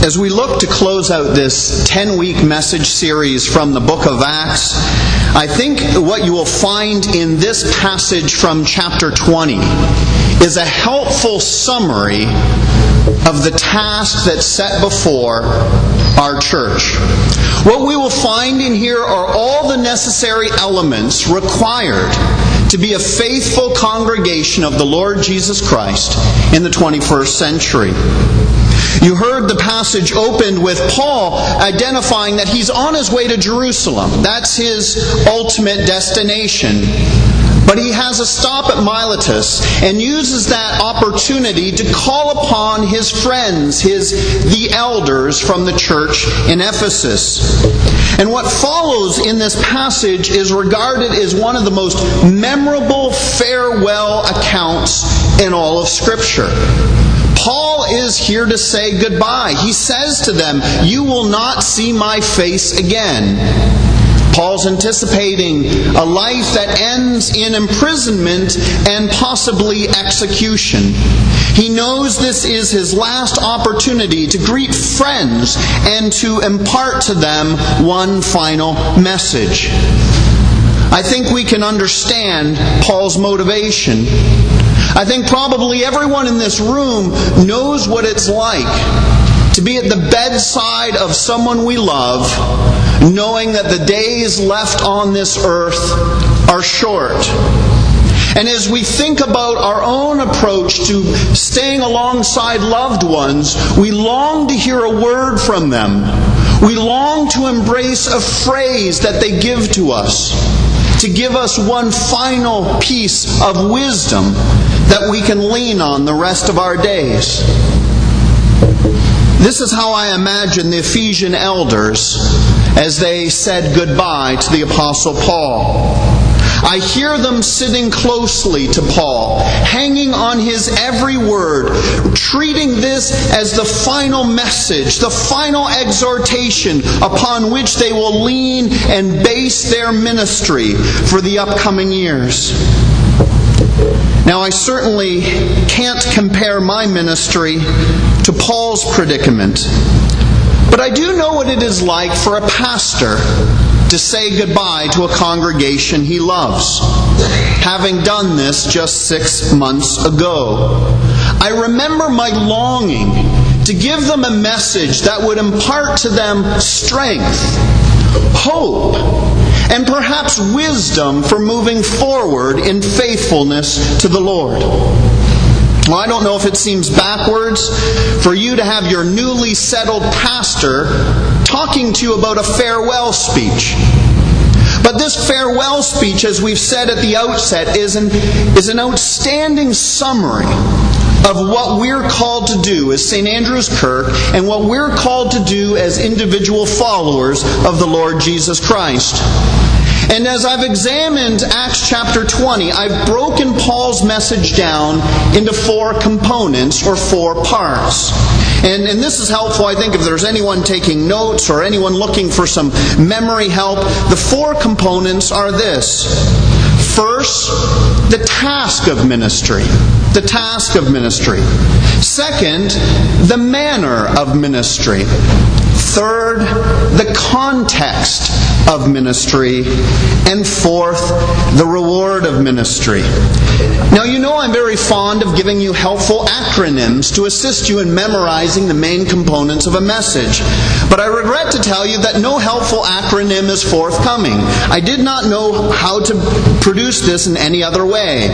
As we look to close out this 10-week message series from the book of Acts, I think what you will find in this passage from chapter 20 is a helpful summary of the task that's set before our church. What we will find in here are all the necessary elements required to be a faithful congregation of the Lord Jesus Christ in the 21st century. You heard the passage opened with Paul identifying that he's on his way to Jerusalem. That's his ultimate destination. But he has a stop at Miletus and uses that opportunity to call upon his friends, the elders from the church in Ephesus. And what follows in this passage is regarded as one of the most memorable farewell accounts in all of Scripture. Paul is here to say goodbye. He says to them, "You will not see my face again." Paul's anticipating a life that ends in imprisonment and possibly execution. He knows this is his last opportunity to greet friends and to impart to them one final message. I think we can understand Paul's motivation. I think probably everyone in this room knows what it's like to be at the bedside of someone we love, knowing that the days left on this earth are short. And as we think about our own approach to staying alongside loved ones, we long to hear a word from them. We long to embrace a phrase that they give to us, to give us one final piece of wisdom that we can lean on the rest of our days. This is how I imagine the Ephesian elders as they said goodbye to the Apostle Paul. I hear them sitting closely to Paul, hanging on his every word, treating this as the final message, the final exhortation upon which they will lean and base their ministry for the upcoming years. Now, I certainly can't compare my ministry to Paul's predicament, but I do know what it is like for a pastor to say goodbye to a congregation he loves, having done this just 6 months ago. I remember my longing to give them a message that would impart to them strength, hope, and perhaps wisdom for moving forward in faithfulness to the Lord. Well, I don't know if it seems backwards for you to have your newly settled pastor talking to you about a farewell speech. But this farewell speech, as we've said at the outset, is an outstanding summary of what we're called to do as St. Andrew's Kirk and what we're called to do as individual followers of the Lord Jesus Christ. And as I've examined Acts chapter 20, I've broken Paul's message down into 4 components or 4 parts. And this is helpful, I think, if there's anyone taking notes or anyone looking for some memory help. The 4 components are this. First, the task of ministry. The task of ministry. Second, the manner of ministry. Third, the context of ministry. And fourth, the reward of ministry. Now, you know I'm very fond of giving you helpful acronyms to assist you in memorizing the main components of a message. But I regret to tell you that no helpful acronym is forthcoming. I did not know how to produce this in any other way.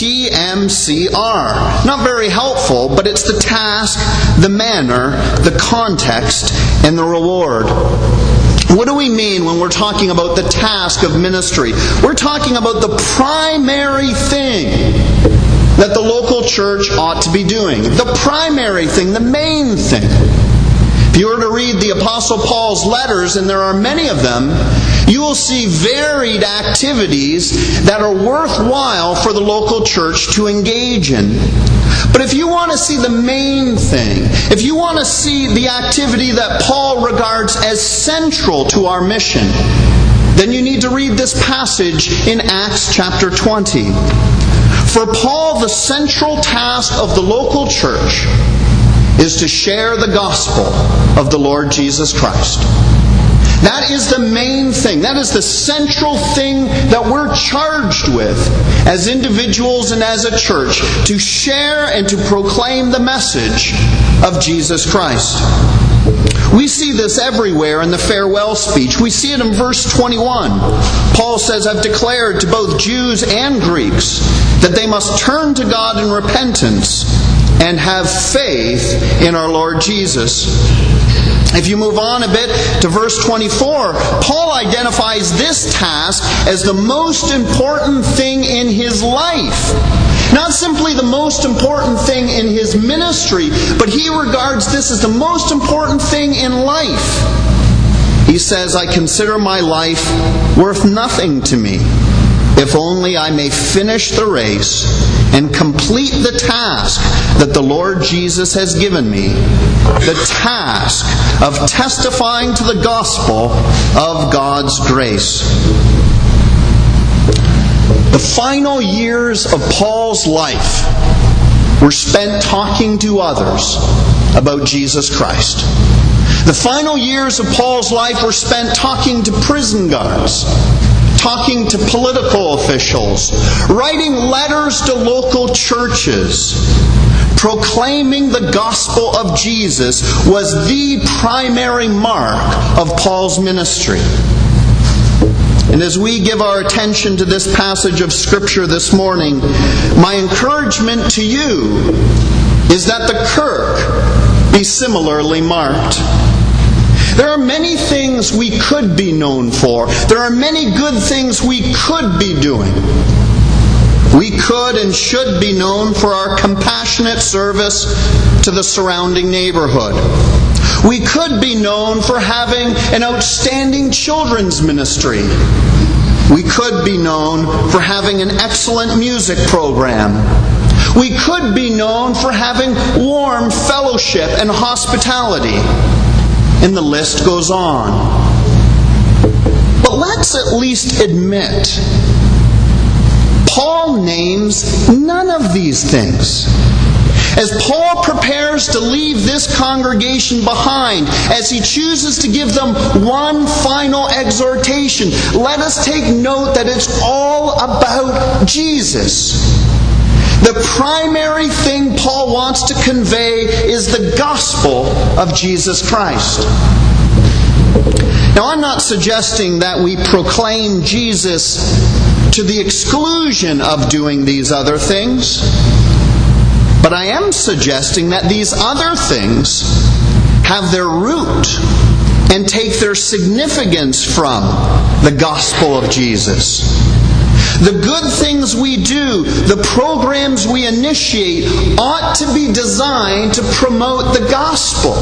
TMCR. Not very helpful, but it's the task, the manner, the context, and the reward. What do we mean when we're talking about the task of ministry? We're talking about the primary thing that the local church ought to be doing. The primary thing, the main thing. If you were to read the Apostle Paul's letters, and there are many of them, you will see varied activities that are worthwhile for the local church to engage in. But if you want to see the main thing, if you want to see the activity that Paul regards as central to our mission, then you need to read this passage in Acts chapter 20. For Paul, the central task of the local church is to share the gospel of the Lord Jesus Christ. That is the main thing. That is the central thing that we're charged with as individuals and as a church, to share and to proclaim the message of Jesus Christ. We see this everywhere in the farewell speech. We see it in verse 21. Paul says, "I've declared to both Jews and Greeks that they must turn to God in repentance and have faith in our Lord Jesus." If you move on a bit to verse 24, Paul identifies this task as the most important thing in his life. Not simply the most important thing in his ministry, but he regards this as the most important thing in life. He says, "I consider my life worth nothing to me, if only I may finish the race and complete the task that the Lord Jesus has given me, the task of testifying to the gospel of God's grace." The final years of Paul's life were spent talking to others about Jesus Christ. The final years of Paul's life were spent talking to prison guards, talking to political officials, writing letters to local churches. Proclaiming the gospel of Jesus was the primary mark of Paul's ministry. And as we give our attention to this passage of Scripture this morning, my encouragement to you is that the kirk be similarly marked. There are many things we could be known for. There are many good things we could be doing. We could and should be known for our compassionate service to the surrounding neighborhood. We could be known for having an outstanding children's ministry. We could be known for having an excellent music program. We could be known for having warm fellowship and hospitality. And the list goes on. But let's at least admit, Paul names none of these things. As Paul prepares to leave this congregation behind, as he chooses to give them one final exhortation, let us take note that it's all about Jesus. The primary thing Paul wants to convey is the gospel of Jesus Christ. Now, I'm not suggesting that we proclaim Jesus to the exclusion of doing these other things. But I am suggesting that these other things have their root and take their significance from the gospel of Jesus. The good things we do, the programs we initiate, ought to be designed to promote the gospel.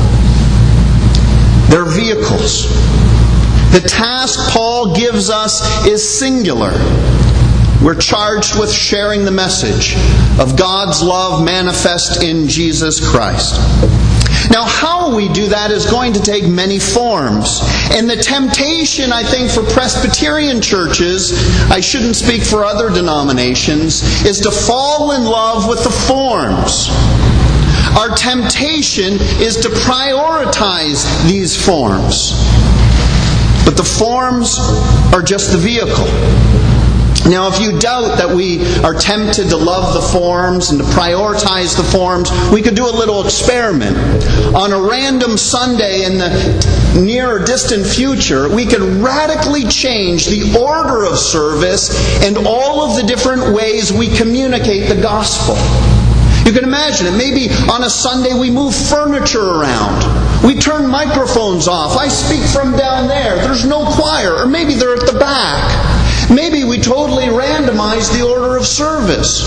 They're vehicles. The task Paul gives us is singular. We're charged with sharing the message of God's love manifest in Jesus Christ. Now, how we do that is going to take many forms. And the temptation, I think, for Presbyterian churches, I shouldn't speak for other denominations, is to fall in love with the forms. Our temptation is to prioritize these forms. But the forms are just the vehicle. Now, if you doubt that we are tempted to love the forms and to prioritize the forms, we could do a little experiment. On a random Sunday in the near or distant future, we could radically change the order of service and all of the different ways we communicate the gospel. You can imagine it. Maybe on a Sunday we move furniture around. We turn microphones off. I speak from down there. There's no choir. Or maybe they're at the back. Maybe we totally randomize the order of service.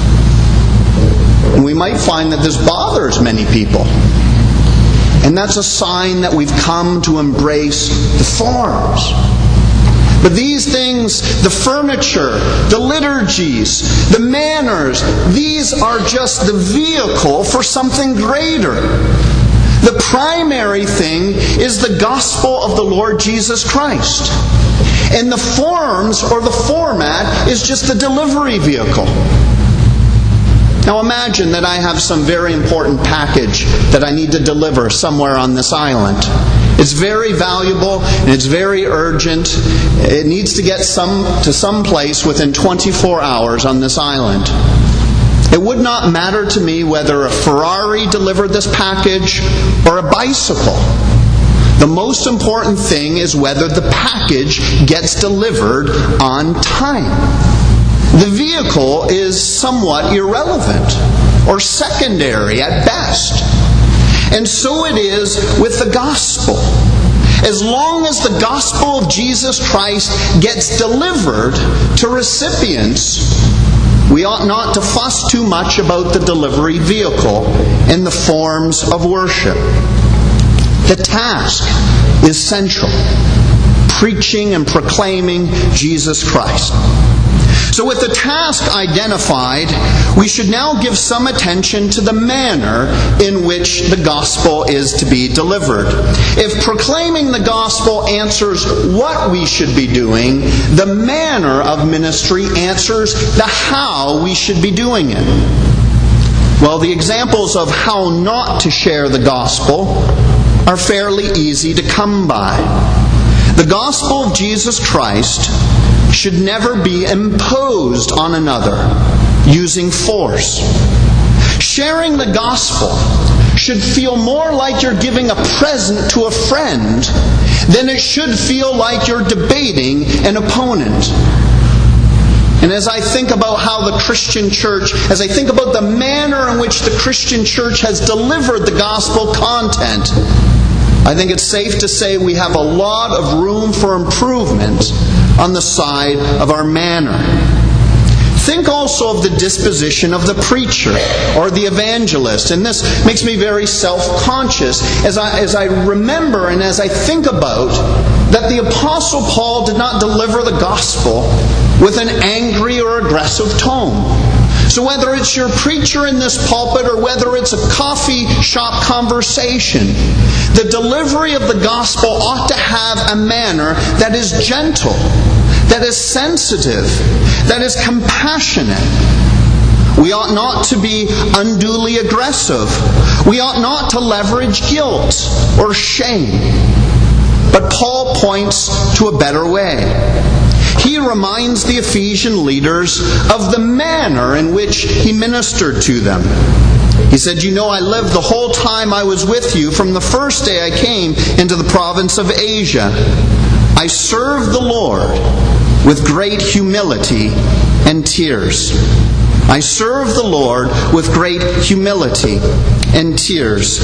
And we might find that this bothers many people. And that's a sign that we've come to embrace the forms. But these things, the furniture, the liturgies, the manners, these are just the vehicle for something greater. The primary thing is the gospel of the Lord Jesus Christ. And the forms or the format is just the delivery vehicle. Now imagine that I have some very important package that I need to deliver somewhere on this island. It's very valuable and it's very urgent. It needs to get to some place within 24 hours on this island. It would not matter to me whether a Ferrari delivered this package or a bicycle. The most important thing is whether the package gets delivered on time. The vehicle is somewhat irrelevant or secondary at best. And so it is with the gospel. As long as the gospel of Jesus Christ gets delivered to recipients, we ought not to fuss too much about the delivery vehicle and the forms of worship. The task is central: preaching and proclaiming Jesus Christ. So with the task identified, we should now give some attention to the manner in which the gospel is to be delivered. If proclaiming the gospel answers what we should be doing, the manner of ministry answers the how we should be doing it. Well, the examples of how not to share the gospel are fairly easy to come by. The gospel of Jesus Christ should never be imposed on another using force. Sharing the gospel should feel more like you're giving a present to a friend than it should feel like you're debating an opponent. And as I think about how the Christian church, as I think about the manner in which the Christian church has delivered the gospel content, I think it's safe to say we have a lot of room for improvement on the side of our manner. Think also of the disposition of the preacher or the evangelist. And this makes me very self-conscious as I remember and as I think about that the Apostle Paul did not deliver the gospel with an angry or aggressive tone. So whether it's your preacher in this pulpit or whether it's a coffee shop conversation, the delivery of the gospel ought to have a manner that is gentle, that is sensitive, that is compassionate. We ought not to be unduly aggressive. We ought not to leverage guilt or shame. But Paul points to a better way. He reminds the Ephesian leaders of the manner in which he ministered to them. He said, "You know, I lived the whole time I was with you, from the first day I came into the province of Asia. I served the Lord with great humility and tears." I served the Lord with great humility and tears.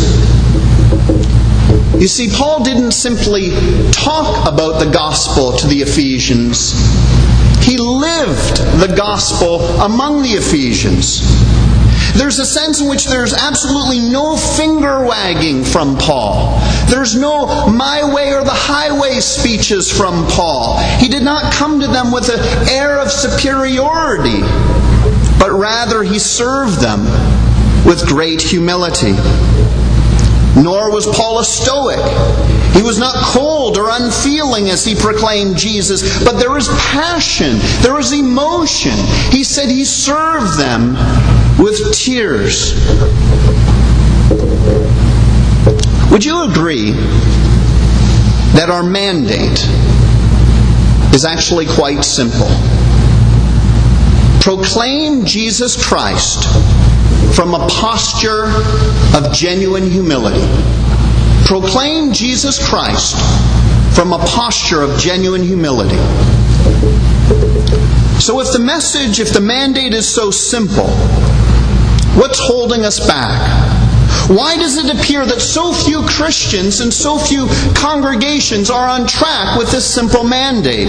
You see, Paul didn't simply talk about the gospel to the Ephesians. He lived the gospel among the Ephesians. There's a sense in which there's absolutely no finger wagging from Paul. There's no my way or the highway speeches from Paul. He did not come to them with an air of superiority, but rather he served them with great humility. Nor was Paul a stoic. He was not cold or unfeeling as he proclaimed Jesus, but there was passion, there was emotion. He said he served them with tears. Would you agree that our mandate is actually quite simple? Proclaim Jesus Christ from a posture of genuine humility. Proclaim Jesus Christ from a posture of genuine humility. So if the mandate is so simple, what's holding us back? Why does it appear that so few Christians and so few congregations are on track with this simple mandate?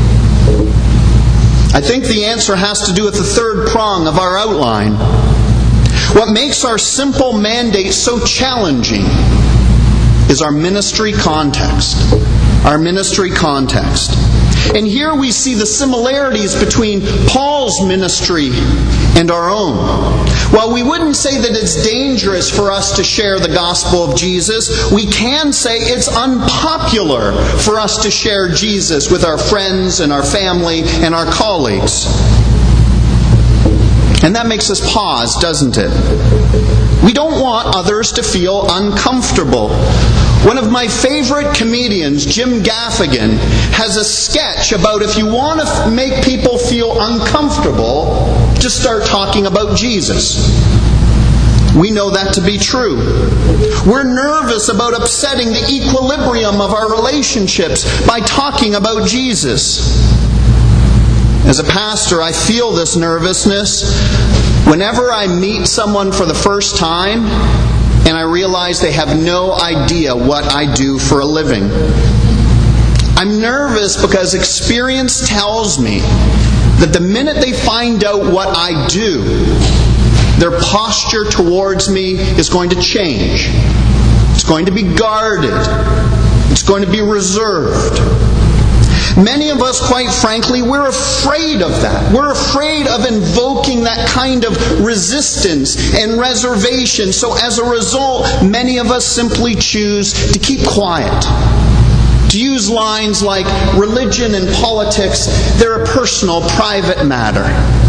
I think the answer has to do with the third prong of our outline. What makes our simple mandate so challenging is our ministry context. Our ministry context. And here we see the similarities between Paul's ministry and our own. While we wouldn't say that it's dangerous for us to share the gospel of Jesus, we can say it's unpopular for us to share Jesus with our friends and our family and our colleagues. And that makes us pause, doesn't it? We don't want others to feel uncomfortable. One of my favorite comedians, Jim Gaffigan, has a sketch about if you want to make people feel uncomfortable, just start talking about Jesus. We know that to be true. We're nervous about upsetting the equilibrium of our relationships by talking about Jesus. As a pastor, I feel this nervousness whenever I meet someone for the first time and I realize they have no idea what I do for a living. I'm nervous because experience tells me that the minute they find out what I do, their posture towards me is going to change. It's going to be guarded. It's going to be reserved. Many of us, quite frankly, we're afraid of that. We're afraid of invoking that kind of resistance and reservation. So as a result, many of us simply choose to keep quiet. To use lines like, religion and politics, they're a personal, private matter.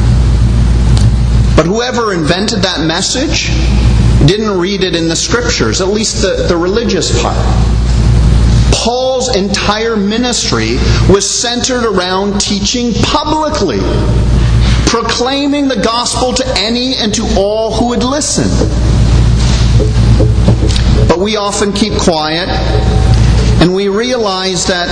But whoever invented that message didn't read it in the Scriptures, at least the religious part. Paul's entire ministry was centered around teaching publicly, proclaiming the gospel to any and to all who would listen. But we often keep quiet, and we realize that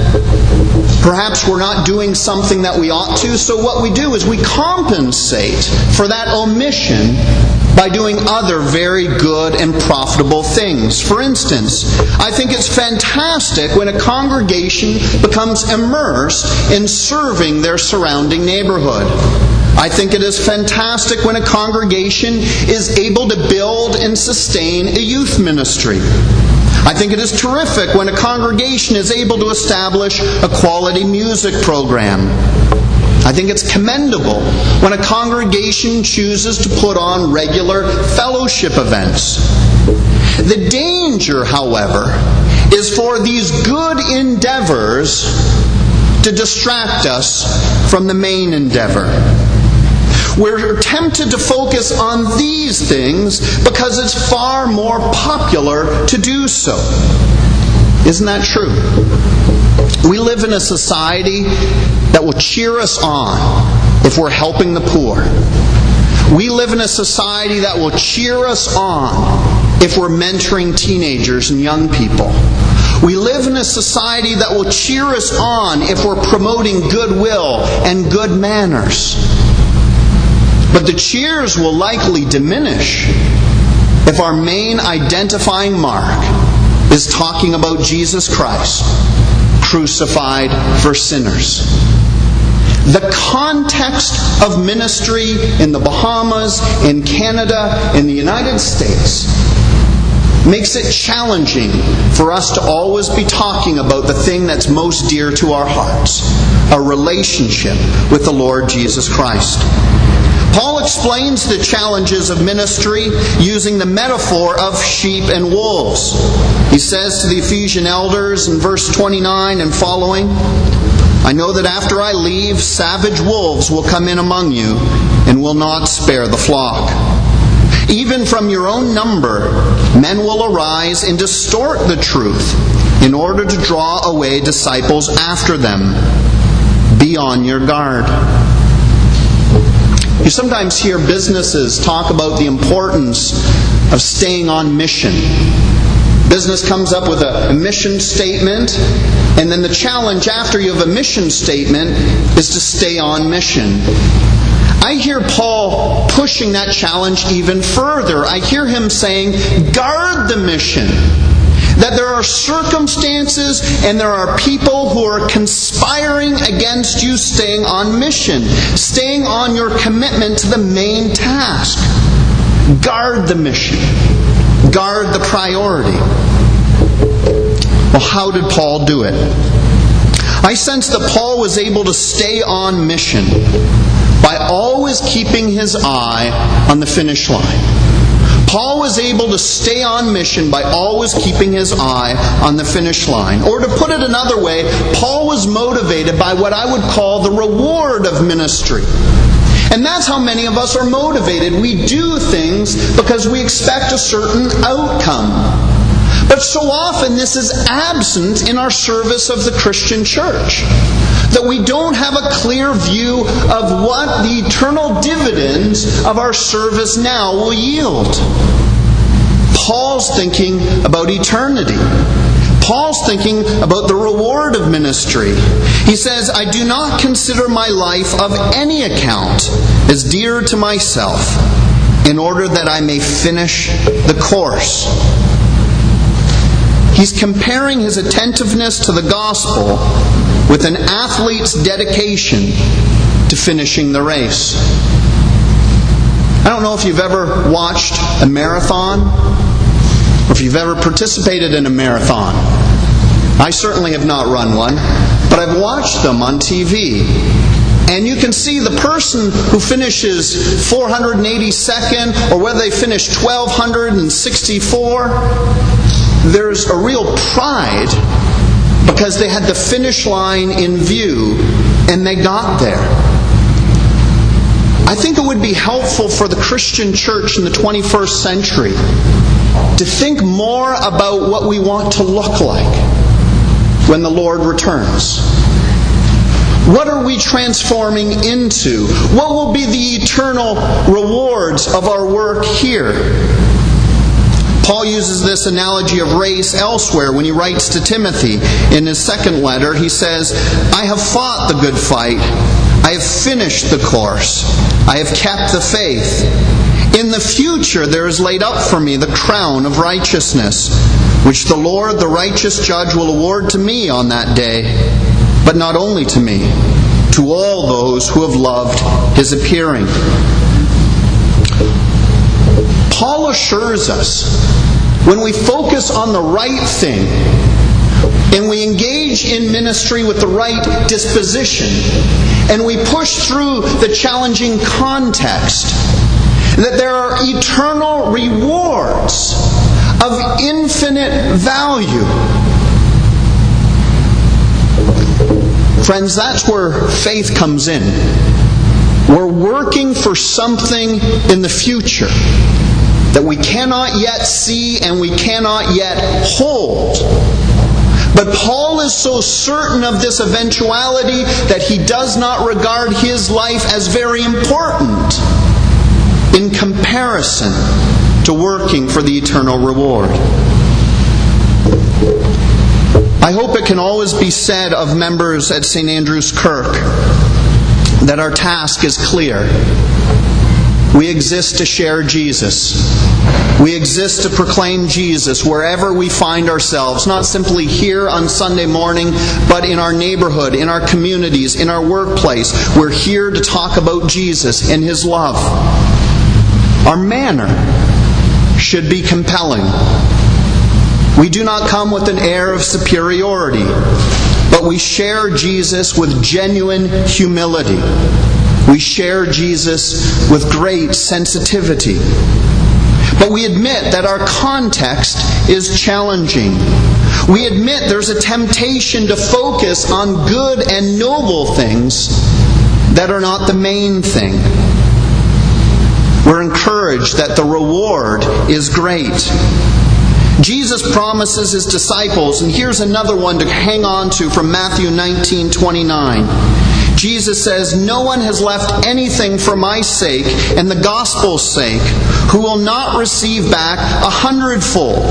perhaps we're not doing something that we ought to, so what we do is we compensate for that omission by doing other very good and profitable things. For instance, I think it's fantastic when a congregation becomes immersed in serving their surrounding neighborhood. I think it is fantastic when a congregation is able to build and sustain a youth ministry. I think it is terrific when a congregation is able to establish a quality music program. I think it's commendable when a congregation chooses to put on regular fellowship events. The danger, however, is for these good endeavors to distract us from the main endeavor. We're tempted to focus on these things because it's far more popular to do so. Isn't that true? We live in a society that will cheer us on if we're helping the poor. We live in a society that will cheer us on if we're mentoring teenagers and young people. We live in a society that will cheer us on if we're promoting goodwill and good manners. But the cheers will likely diminish if our main identifying mark is talking about Jesus Christ, crucified for sinners. The context of ministry in the Bahamas, in Canada, in the United States makes it challenging for us to always be talking about the thing that's most dear to our hearts, a relationship with the Lord Jesus Christ. Paul explains the challenges of ministry using the metaphor of sheep and wolves. He says to the Ephesian elders in verse 29 and following, I know that after I leave, savage wolves will come in among you and will not spare the flock. Even from your own number, men will arise and distort the truth in order to draw away disciples after them. Be on your guard. You sometimes hear businesses talk about the importance of staying on mission. Business comes up with a mission statement, and then the challenge after you have a mission statement is to stay on mission. I hear Paul pushing that challenge even further. I hear him saying, guard the mission. That there are circumstances and there are people who are conspiring against you staying on mission, staying on your commitment to the main task. Guard the mission. Guard the priority. Well, how did Paul do it? I sense that Paul was able to stay on mission by always keeping his eye on the finish line. Paul was able to stay on mission by always keeping his eye on the finish line. Or to put it another way, Paul was motivated by what I would call the reward of ministry. And that's how many of us are motivated. We do things because we expect a certain outcome. But so often this is absent in our service of the Christian church. That we don't have a clear view of what the eternal dividends of our service now will yield. Paul's thinking about eternity. Paul's thinking about the reward of ministry. He says, I do not consider my life of any account as dear to myself, in order that I may finish the course. He's comparing his attentiveness to the gospel with an athlete's dedication to finishing the race. I don't know if you've ever watched a marathon, or if you've ever participated in a marathon. I certainly have not run one, but I've watched them on TV. And you can see the person who finishes 482nd, or whether they finish 1264, there's a real pride because they had the finish line in view and they got there. I think it would be helpful for the Christian church in the 21st century to think more about what we want to look like when the Lord returns. What are we transforming into? What will be the eternal rewards of our work here? Paul uses this analogy of race elsewhere when he writes to Timothy in his second letter. He says, I have fought the good fight. I have finished the course. I have kept the faith. In the future there is laid up for me the crown of righteousness, which the Lord, the righteous judge, will award to me on that day. But not only to me, to all those who have loved his appearing. Paul assures us, when we focus on the right thing, and we engage in ministry with the right disposition, and we push through the challenging context, that there are eternal rewards of infinite value. Friends, that's where faith comes in. We're working for something in the future that we cannot yet see and we cannot yet hold. But Paul is so certain of this eventuality that he does not regard his life as very important in comparison to working for the eternal reward. I hope it can always be said of members at St. Andrew's Kirk that our task is clear. We exist to share Jesus. We exist to proclaim Jesus wherever we find ourselves, not simply here on Sunday morning, but in our neighborhood, in our communities, in our workplace. We're here to talk about Jesus and His love. Our manner should be compelling. We do not come with an air of superiority, but we share Jesus with genuine humility. We share Jesus with great sensitivity. But we admit that our context is challenging. We admit there's a temptation to focus on good and noble things that are not the main thing. We're encouraged that the reward is great. Jesus promises His disciples, and here's another one to hang on to from Matthew 19:29. Jesus says, no one has left anything for my sake and the gospel's sake who will not receive back 100-fold.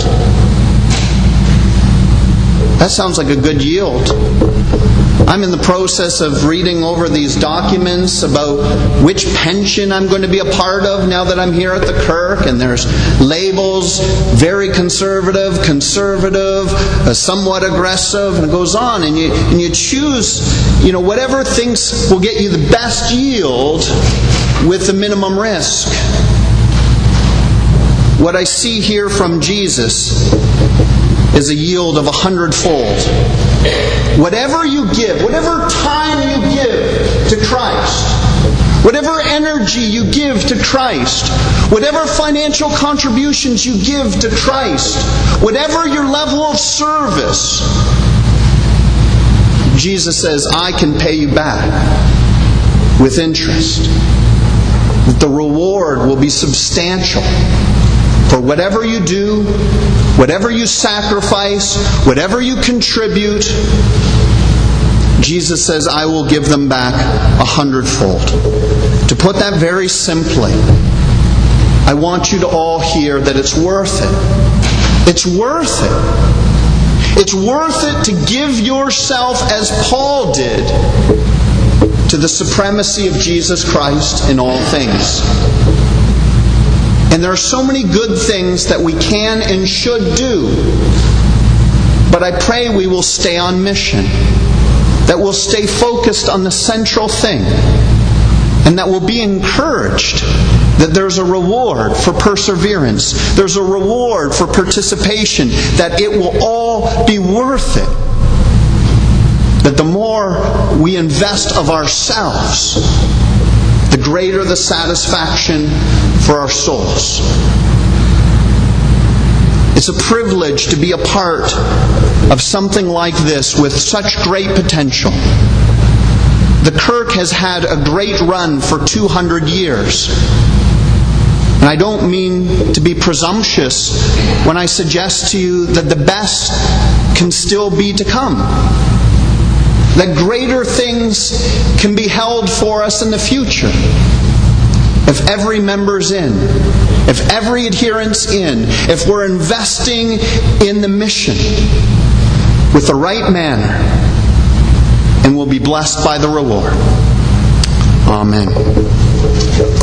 That sounds like a good yield. I'm in the process of reading over these documents about which pension I'm going to be a part of now that I'm here at the Kirk. And there's labels, very conservative, somewhat aggressive, and it goes on. And you choose, whatever thinks will get you the best yield with the minimum risk. What I see here from Jesus is a yield of 100-fold. Whatever you give, whatever time you give to Christ, whatever energy you give to Christ, whatever financial contributions you give to Christ, whatever your level of service, Jesus says, I can pay you back with interest. that the reward will be substantial. For whatever you do, whatever you sacrifice, whatever you contribute, Jesus says, I will give them back 100-fold. To put that very simply, I want you to all hear that it's worth it. It's worth it. It's worth it to give yourself, as Paul did, to the supremacy of Jesus Christ in all things. And there are so many good things that we can and should do. But I pray we will stay on mission. That we'll stay focused on the central thing. And that we'll be encouraged that there's a reward for perseverance. There's a reward for participation. That it will all be worth it. That the more we invest of ourselves, the greater the satisfaction for our souls. It's a privilege to be a part of something like this with such great potential. The Kirk has had a great run for 200 years. And I don't mean to be presumptuous when I suggest to you that the best can still be to come. That greater things can be held for us in the future. If every member's in, if every adherent's in, if we're investing in the mission with the right manner, and we'll be blessed by the reward. Amen.